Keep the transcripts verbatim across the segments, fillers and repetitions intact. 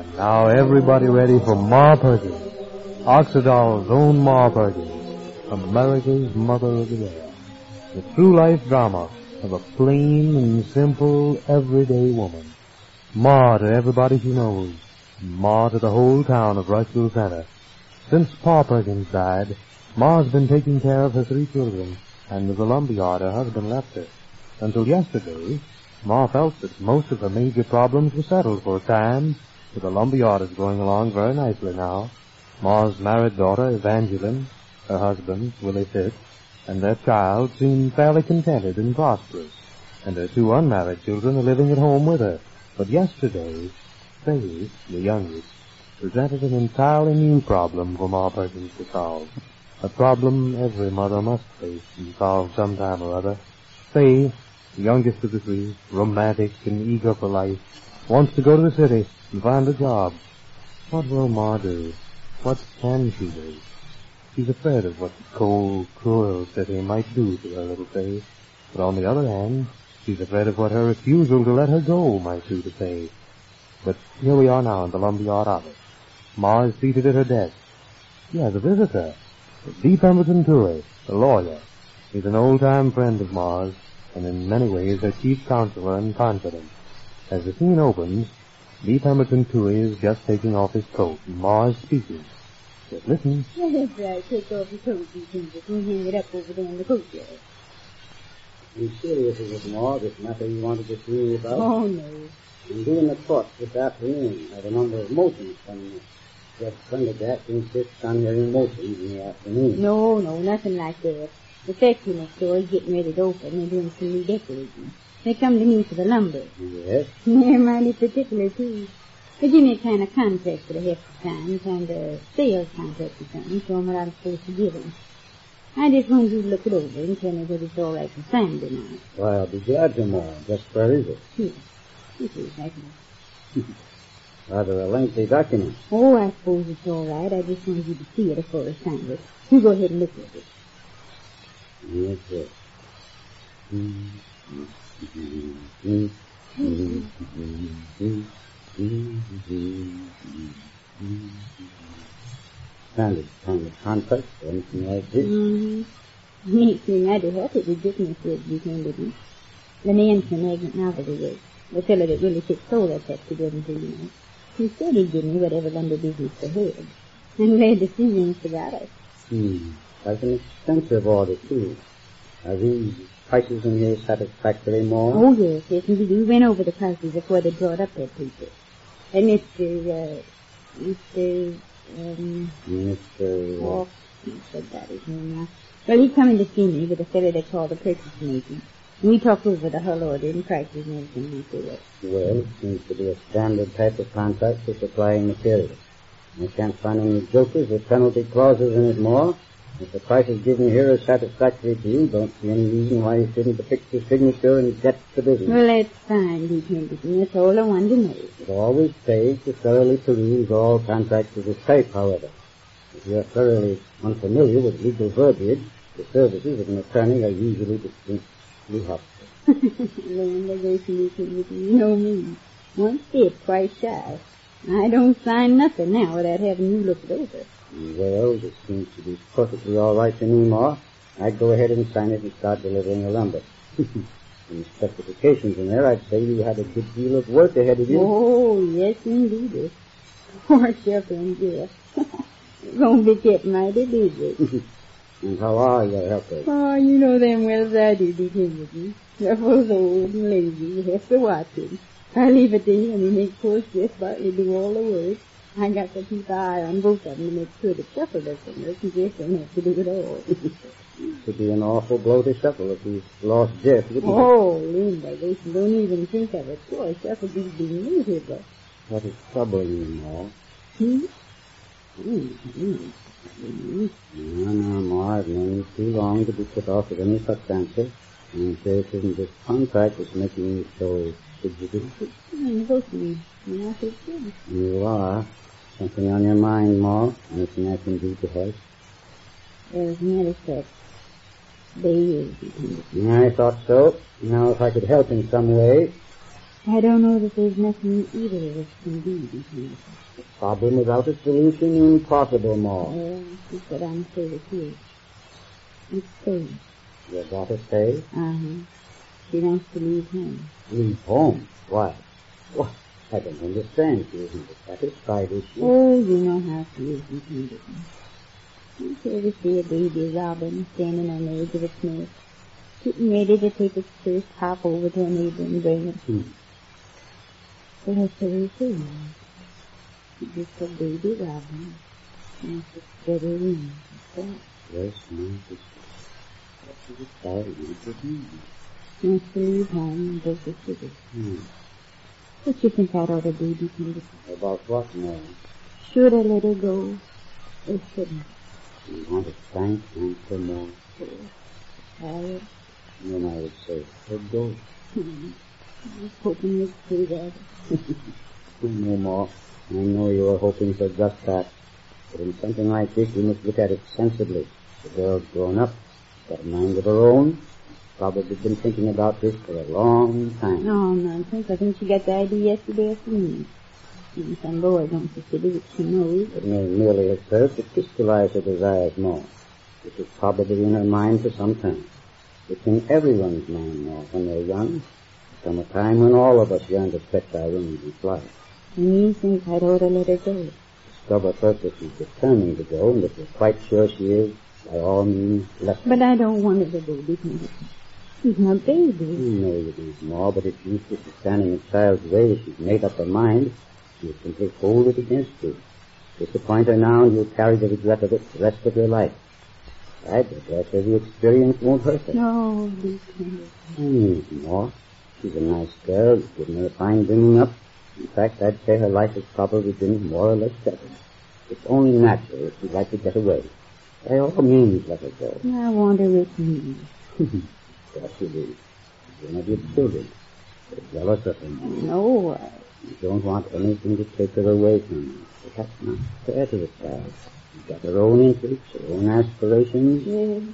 And now everybody ready for Ma Perkins, Oxydol's own Ma Perkins, America's mother of the year. The true life drama of a plain and simple everyday woman. Ma to everybody she knows. Ma to the whole town of Rushville Center. Since Pa Perkins died, Ma's been taking care of her three children, and the lumberyard her husband left her. Until yesterday, Ma felt that most of her major problems were settled for a time, but the lumberyard is going along very nicely now. Ma's married daughter, Evangeline, her husband, Willie Fitz, and their child seem fairly contented and prosperous, and her two unmarried children are living at home with her. But yesterday, Faith, the youngest, presented an entirely new problem for Ma Perkins to solve. A problem every mother must face and solve sometime or other. Faith, the youngest of the three, romantic and eager for life, wants to go to the city and find a job. What will Ma do? What can she do? She's afraid of what the cold, cruel city might do to her little Faith. But on the other hand, she's afraid of what her refusal to let her go might do to Faith. But here we are now in the lumberyard office. Ma is seated at her desk. She has a visitor. D. Pemberton Toohey, the lawyer. He's an old-time friend of Ma's, and in many ways her chief counselor and confidant. As the scene opens, D. Pemberton Toohey is just taking off his coat, and Ma is speaking. Just listen. Yes, that's right. Take off your coat, D. Pemberton. We'll hang it up over there in the coatyard. You serious, is it, Ma, this matter you wanted to see me about? Oh, no. I'm doing the court this afternoon. I have a number of motions coming in. Judge Prendergast insists on hearing motions in the afternoon. No, no, nothing like that. The factory next door is getting ready to open. They're doing some new decorating. They come to me for the lumber. Yes? They're mighty particular, too. They give me a kind of contract for the hefty time, kind of sales contract or something, show them what I'm supposed to give them. I just want you to look it over and tell me whether it's all right to sign it or not. Why, I'll be glad to, Ma. Just where is it? Here. This is, I think. Rather a lengthy document. Oh, I suppose it's all right. I just wanted you to see it before I signed it. You go ahead and look at it. Yes, sir. Standard kind of contract or anything like this? Mm-hmm. Neat thing I'd have had it ridiculous with you, didn't it? The man's a magnet novelty was. The fellow that really fixed solar factory doesn't do, you know. He said he'd give me whatever lumber business they had. I'm glad to see you forgot it. Hmm. That's an expensive order, too. Are these prices in here satisfactory, Ma? Oh, yes, yes, indeed. We went over the prices before they brought up that paper. And Mister, uh, Mister, um... Mister... Oh, I forgot his name now. Well, he's coming to see me with a fellow they call the purchasing agent. We talked over the whole order and prices and everything. He said, well, it seems to be a standard type of contract for supplying material. I can't find any jokers or penalty clauses in it, Ma. If the prices given here are satisfactory to you, don't see any reason why you shouldn't affix your signature and get the business. Well, that's fine, D. Pemberton. That's all I wanted to know. It always pays to thoroughly peruse all contracts of this type, however. If you're thoroughly unfamiliar with legal verbiage, the services of an attorney are usually distinct. You have to. Land, I go to you, you know me. One step, twice shy. I don't sign nothing now without having you look it over. Well, this seems to be perfectly all right to me, Ma. I'd go ahead and sign it and start delivering the lumber. In the specifications in there, I'd say you had a good deal of work ahead of you. Oh, yes, indeed. Poor Shepard and Jeff. Gonna be kept mighty busy. And how are your helpers? Oh, you know them well as I do, D. Pemberton. Ruffles old and lazy. You have to watch him. I leave it to him. He makes poor Jeff Bartley do all the work. I got to keep an eye on both of them to make sure the shuffle doesn't work, and Jeff don't have to do it all. It would be an awful blow to Shuffle if he lost Jeff, wouldn't it? Oh, Linda, they don't even think of it. Boy, Shuffle just be miserable. What is troubling you, Ma? Hmm? Mm-hmm. Mm-hmm. No, no, Ma, I've known you too long to be put off with any such answer. And say it isn't this contract that's making you so fidgety. I'm hoping you're not good. You are. Something on your mind, Ma? Anything I can do to help? As a matter of fact, they is. I thought so. Now, if I could help in some way, I don't know that there's nothing either of us can do between us. The problem without a solution is impossible, Ma. Well, she said I'm safe here. It's safe. Your daughter stay? Uh-huh. She wants to leave home. Leave home? Why? What? I don't understand. She isn't satisfied, is she? Oh, you know how she is in Pendleton. You ever see a baby robin standing on the edge of its nest, getting ready to take its first hop over to a neighbor and bring it? Hmm. So that's the way she is. She's just a baby robin. And she's steady wings. Yes, my sister. What is it that you could do? She wants to leave home and go to city. Hmm. What you think I'd ought to do, Pendleton? About what, Ma? Should I let her go, or shouldn't You want to thank and for more? I? I Then I would say, let go. I was hoping you'd say that. No more. I know you are hoping for just that. But in something like this, you must look at it sensibly. The girl's grown up, got a mind of her own, probably been thinking about this for a long time. No, nonsense. I think she got the idea yesterday afternoon. And some boy wants us to do what she knows. It may merely have served to crystallize her desires more, which is probably in her mind for some time. It's in everyone's mind now when they're young. Come a time when all of us yearn to stretch our wings and fly. And you think I'd ought to let her go. Discover first that she's determined to go, and if you're quite sure she is, by all means, let her. But I don't want her to go, because she's my baby. You know you do more, but it's useless to stand in a child's way. If she's made up her mind, you simply hold it against you. Disappoint her now, and you'll carry the regret of it the rest of your life. I dare say the experience won't hurt her. No, Deacon. Hmm, more. She's a nice girl. You've given her a fine bringing up. In fact, I'd say her life has probably been more or less settled. It's only natural if she'd like to get away. By all means, let her go. I want her with me. Yes, you do. One of your children. They're jealous of her. No, I... You don't want anything to take her away from you. But that's not fair to the child. She's got her own interests, her own aspirations.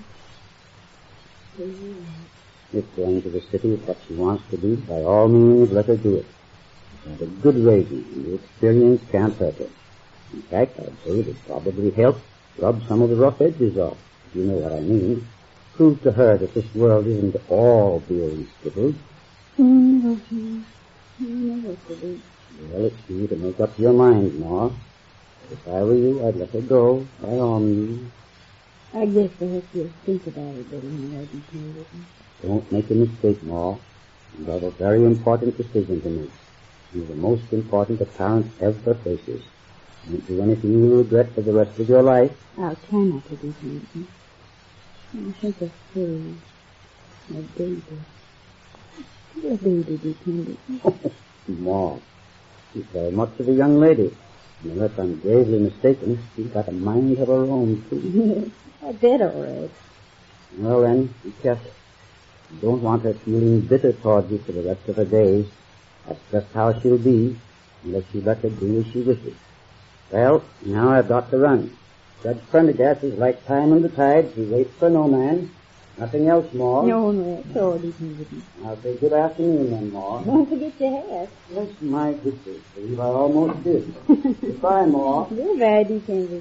Yeah. If going to the city is what she wants to do, by all means, let her do it. She's got a good raising, and the experience can't hurt her. In fact, I'd say it would probably help rub some of the rough edges off, if you know what I mean. Prove to her that this world isn't all beer and skittles. Mm-hmm. I know what to do. Well, it's you to make up your mind, Ma. If I were you, I'd let her go, by all means. I guess I have to think about it better than I do. Don't make a mistake, Ma. You have a very important decision to make. It's the most important a parent ever faces. Don't do anything you will regret for the rest of your life. I'll try not to do anything. I think of her, my baby. The baby dependent. Ma, she's very much of a young lady. And unless I'm gravely mistaken, she's got a mind of her own, too. Yes, I bet all right. Well, then, be careful. You don't want her feeling bitter toward you for the rest of her days. That's just how she'll be, unless you let her do as she wishes. Well, now I've got to run. Judge Prendergast is like time in the tide. He waits for no man. Nothing else, Ma. No, no, that's all dependent. I'll say good afternoon, then, Ma. Don't forget your hat. Yes, my goodness. I believe I almost did. Goodbye, Ma. You're very dependent.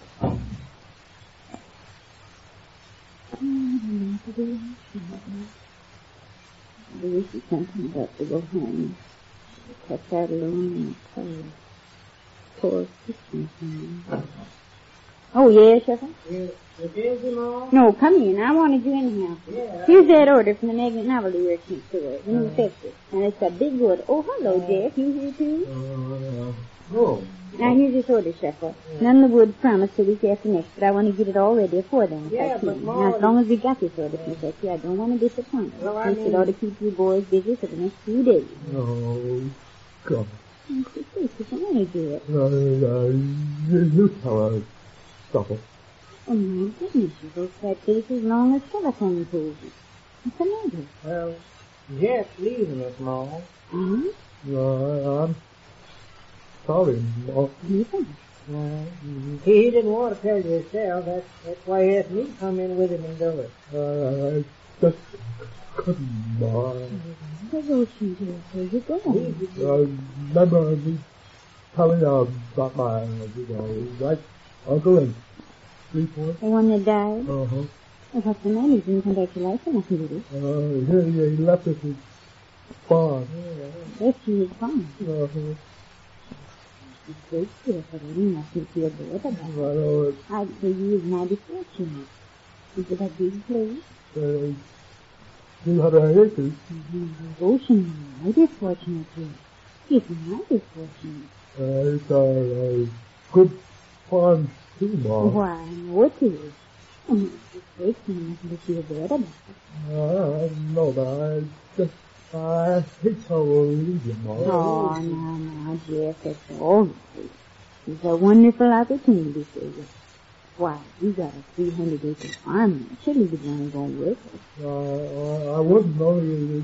I wish you something about to go home. Kept out alone in the cold. Poor Christmas time. Oh, yes, Sheffield? You, you busy, Ma? No, come in. I wanted you in here. Yeah. Here's that order from the Magnet Novelty Merchant store. In the factory. And it's a big order. Oh, hello, Jeff. You here, too? Uh, no. Now, here's this order, Sheffield. None of the wood promised the week after next, but I want to get it all ready for them if Yeah, I can. but, Ma, Now, as long as we got this order from Becky, I don't want to disappoint you. Well, I This mean- ought to keep you boys busy for the next few days. No. Come. What's the face? What's the matter, Jeff? No, no, you tell her. Stop it. Oh, my goodness, you both got faces long as telephone poles. What's the matter? Well, Jeff's leaving us, Ma. Huh? No, I'm sorry, Ma. You think? Well, he didn't want to tell you himself. That's, that's why he asked me to come in with him and do it. Uh, just couldn't, Ma. Where's Ocean dear? Where's it going? Uh, remember me telling you about my, you know, right uncle and Freeport? The one that died? Uh-huh. Well, what's the matter? He didn't come back to life or nothing, did he? Uh, he, he left us his farm. Yes, he was fine. Uh-huh. He's so cheerful, and he mustn't feel bad about it. I know I'd say you was mighty fortunate. Did you have big place? it. Uh, two hundred acres. Mm-hmm. Ocean, mighty fortunate, too. He's mighty fortunate. Uh, it's a, a good farm, too, Ma. Why, I know it is. And it's great, and he mustn't feel bad about it. Uh, I know, but I just, I hate to leave you, Ma. Oh, no, no, Jeff, that's all right. It's a wonderful opportunity for you. Why, you got a three hundred acre farm. You shouldn't be going to go with it. Uh, I wouldn't know you.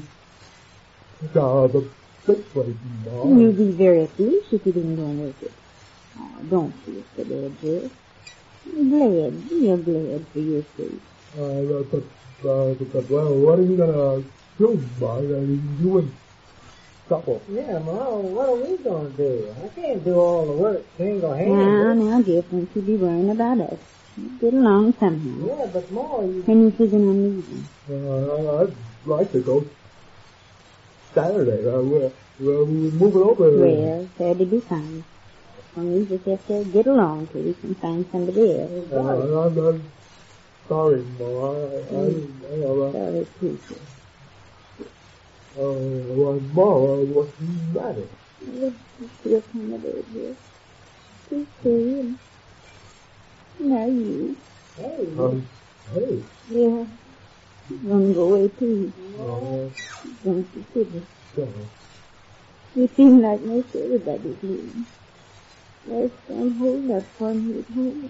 Uh, the big place, Ma. You'd be very foolish if you didn't go with it. Oh, don't feel so bad, Jeff. I'm glad. You're glad for your sake. Uh, but, uh, but, well, what are you gonna do, Ma? Uh, you and couple. Yeah, Ma, what are we going to do? I can't do all the work single Now, handed. now, Jeff, don't you be worrying about us. You get along somehow. Yeah, but Ma, you... When you figuring on leaving? Uh, I'd like to go Saturday. Uh, we're, we're moving over. Well, Saturday be fine. Only you just have to get along till you can find somebody else. Uh, I'm, I'm sorry, Ma. I, I, I, I, Sorry, too, Jeff. uh, well, Ma, what's the matter? Let's feel kind of bad, Jeff. Just stay and now you. Hey, Um, hey. Yeah. You're gonna go away too. Uh, Don't you figure? so, You seem like most everybody's leaving. Last time hold up for me at home.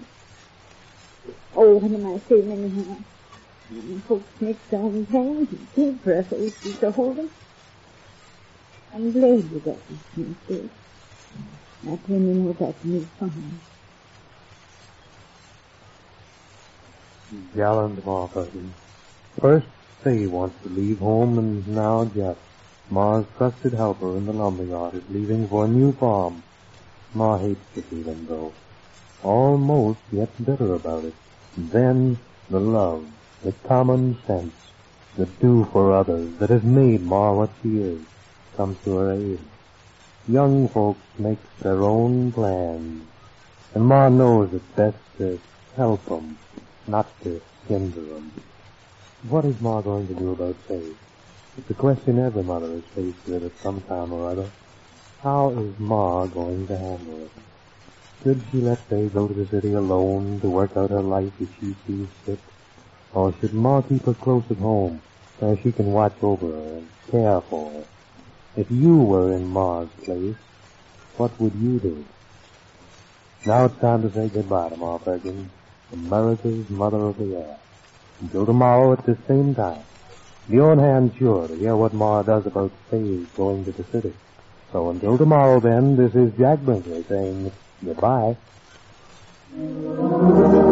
Oh, what am I saying anyhow? And folks next on hands and think for us old to hold them. I'm glad you got this new place. Now tell me what that new farm. Gallant Ma Perkins. First, Fay wants to leave home, and now Jeff, Ma's trusted helper in the lumberyard, is leaving for a new farm. Ma hates to see them go. Almost gets bitter about it. Then, the love, the common sense, the do for others that has made Ma what she is, comes to her aid. Young folks make their own plans, and Ma knows it's best to help them, not to hinder them. What is Ma going to do about Faye? It's a question every mother is faced with at some time or other. How is Ma going to handle it? Should she let Faye go to the city alone to work out her life as she sees fit? Or should Ma keep her close at home, where she can watch over her and care for her? If you were in Ma's place, what would you do? Now it's time to say goodbye to Ma Perkins, America's Mother of the Air. Until tomorrow at the same time, be on hand sure to hear what Ma does about Faye going to the city. So until tomorrow then, this is Jack Brinkley saying goodbye.